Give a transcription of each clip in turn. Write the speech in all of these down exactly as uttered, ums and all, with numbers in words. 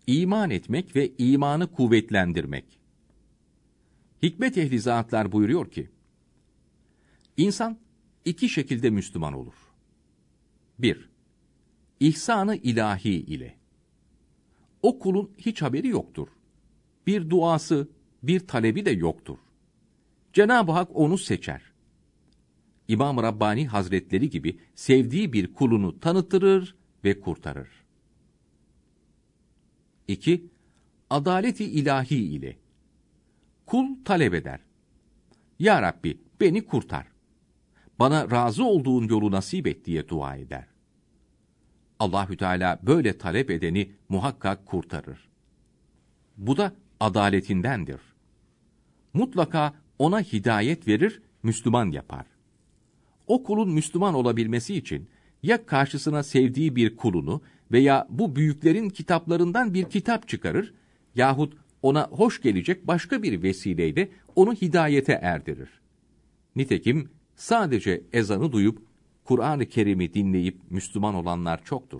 iman etmek ve imanı kuvvetlendirmek. Hikmet ehli zatlar buyuruyor ki, İnsan iki şekilde Müslüman olur. Bir, İhsan-ı ilahi ile. O kulun hiç haberi yoktur. Bir duası, bir talebi de yoktur. Cenab-ı Hak onu seçer. İmam-ı Rabbani Hazretleri gibi sevdiği bir kulunu tanıtırır ve kurtarır. İki, Adaleti ilahi ile. Kul talep eder. Ya Rabbi, beni kurtar. Bana razı olduğun yolu nasip et diye dua eder. Allahü Teala böyle talep edeni muhakkak kurtarır. Bu da adaletindendir. Mutlaka ona hidayet verir, Müslüman yapar. O kulun Müslüman olabilmesi için ya karşısına sevdiği bir kulunu veya bu büyüklerin kitaplarından bir kitap çıkarır yahut ona hoş gelecek başka bir vesileyle onu hidayete erdirir. Nitekim sadece ezanı duyup Kur'an-ı Kerim'i dinleyip Müslüman olanlar çoktur.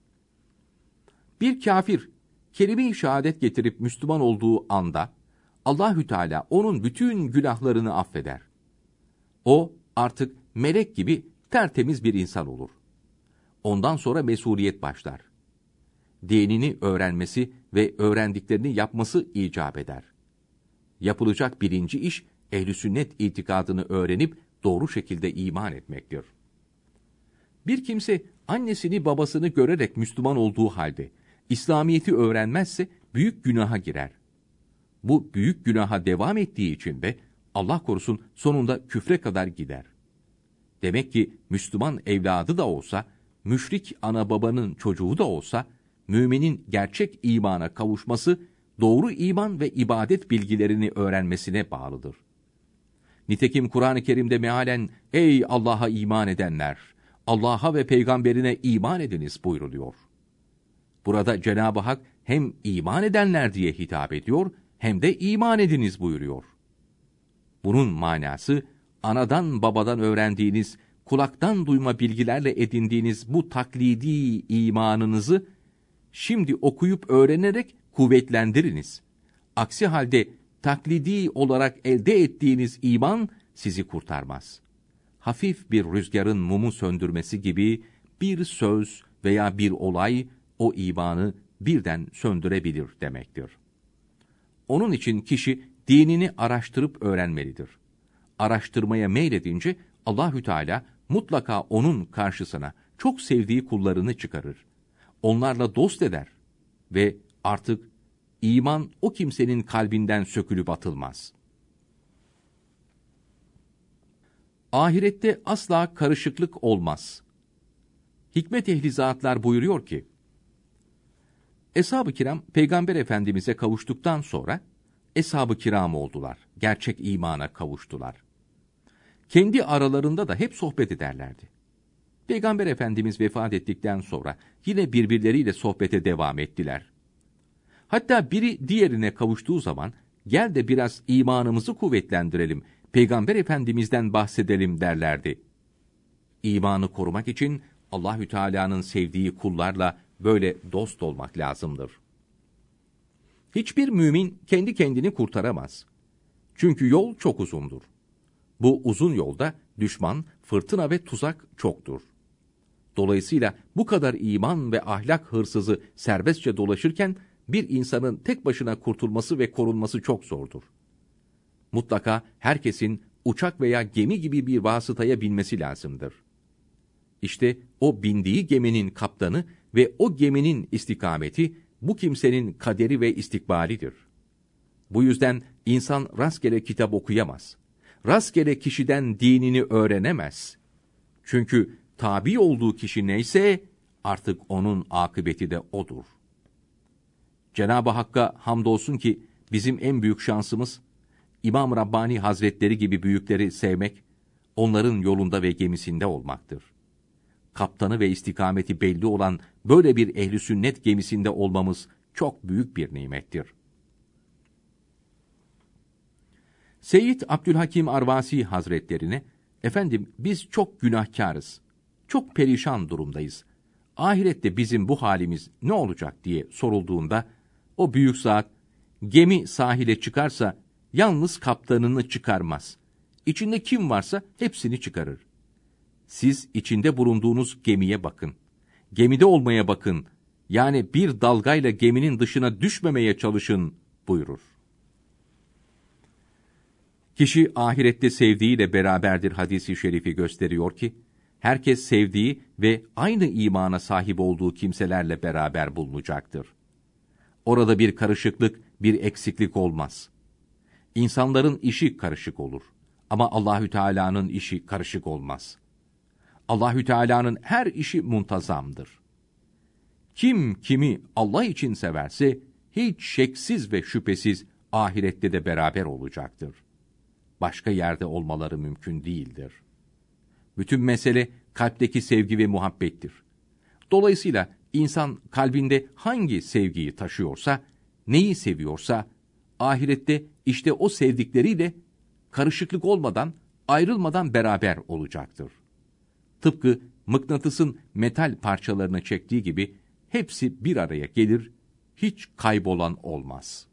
Bir kafir kelime-i şehadet getirip Müslüman olduğu anda Allahü Teala onun bütün günahlarını affeder. O artık melek gibi tertemiz bir insan olur. Ondan sonra mesuliyet başlar. Dinini öğrenmesi ve öğrendiklerini yapması icap eder. Yapılacak birinci iş ehl-i sünnet itikadını öğrenip doğru şekilde iman etmektir. Bir kimse annesini babasını görerek Müslüman olduğu halde İslamiyet'i öğrenmezse büyük günaha girer. Bu büyük günaha devam ettiği için de Allah korusun sonunda küfre kadar gider. Demek ki Müslüman evladı da olsa, müşrik ana babanın çocuğu da olsa, müminin gerçek imana kavuşması, doğru iman ve ibadet bilgilerini öğrenmesine bağlıdır. Nitekim Kur'an-ı Kerim'de mealen, ey Allah'a iman edenler, Allah'a ve peygamberine iman ediniz buyruluyor. Burada Cenab-ı Hak hem iman edenler diye hitap ediyor, hem de iman ediniz buyuruyor. Bunun manası, anadan babadan öğrendiğiniz, kulaktan duyma bilgilerle edindiğiniz bu taklidi imanınızı şimdi okuyup öğrenerek kuvvetlendiriniz. Aksi halde taklidi olarak elde ettiğiniz iman sizi kurtarmaz. Hafif bir rüzgarın mumu söndürmesi gibi bir söz veya bir olay o imanı birden söndürebilir demektir. Onun için kişi dinini araştırıp öğrenmelidir. Araştırmaya meyledince Allahü Teala mutlaka onun karşısına çok sevdiği kullarını çıkarır. Onlarla dost eder ve artık iman o kimsenin kalbinden sökülüp atılmaz. Ahirette asla karışıklık olmaz. Hikmet ehli zatlar buyuruyor ki, Eshab-ı kiram Peygamber Efendimiz'e kavuştuktan sonra Eshab-ı kiram oldular, gerçek imana kavuştular. Kendi aralarında da hep sohbet ederlerdi. Peygamber Efendimiz vefat ettikten sonra yine birbirleriyle sohbete devam ettiler. Hatta biri diğerine kavuştuğu zaman, gel de biraz imanımızı kuvvetlendirelim, Peygamber Efendimiz'den bahsedelim derlerdi. İmanı korumak için Allahü Teala'nın sevdiği kullarla böyle dost olmak lazımdır. Hiçbir mümin kendi kendini kurtaramaz. Çünkü yol çok uzundur. Bu uzun yolda düşman, fırtına ve tuzak çoktur. Dolayısıyla bu kadar iman ve ahlak hırsızı serbestçe dolaşırken bir insanın tek başına kurtulması ve korunması çok zordur. Mutlaka herkesin uçak veya gemi gibi bir vasıtaya binmesi lazımdır. İşte o bindiği geminin kaptanı ve o geminin istikameti bu kimsenin kaderi ve istikbalidir. Bu yüzden insan rastgele kitap okuyamaz. Rastgele kişiden dinini öğrenemez. Çünkü tabi olduğu kişi neyse artık onun akıbeti de odur. Cenab-ı Hakk'a hamdolsun ki bizim en büyük şansımız İmam Rabbani Hazretleri gibi büyükleri sevmek, onların yolunda ve gemisinde olmaktır. Kaptanı ve istikameti belli olan böyle bir ehl-i sünnet gemisinde olmamız çok büyük bir nimettir. Seyyid Abdülhakim Arvasi Hazretlerine, efendim biz çok günahkarız, çok perişan durumdayız, ahirette bizim bu halimiz ne olacak diye sorulduğunda, O büyük zat, gemi sahile çıkarsa yalnız kaptanını çıkarmaz. İçinde kim varsa hepsini çıkarır. Siz içinde bulunduğunuz gemiye bakın. Gemide olmaya bakın. Yani bir dalgayla geminin dışına düşmemeye çalışın buyurur. Kişi ahirette sevdiğiyle beraberdir hadisi şerifi gösteriyor ki, herkes sevdiği ve aynı imana sahip olduğu kimselerle beraber bulunacaktır. Orada bir karışıklık, bir eksiklik olmaz. İnsanların işi karışık olur ama Allahü Teala'nın işi karışık olmaz. Allahü Teala'nın her işi muntazamdır. Kim kimi Allah için severse hiç şeksiz ve şüphesiz ahirette de beraber olacaktır. Başka yerde olmaları mümkün değildir. Bütün mesele kalpteki sevgi ve muhabbettir. Dolayısıyla insan kalbinde hangi sevgiyi taşıyorsa, neyi seviyorsa, ahirette işte o sevdikleriyle karışıklık olmadan, ayrılmadan beraber olacaktır. Tıpkı mıknatısın metal parçalarını çektiği gibi hepsi bir araya gelir, hiç kaybolan olmaz.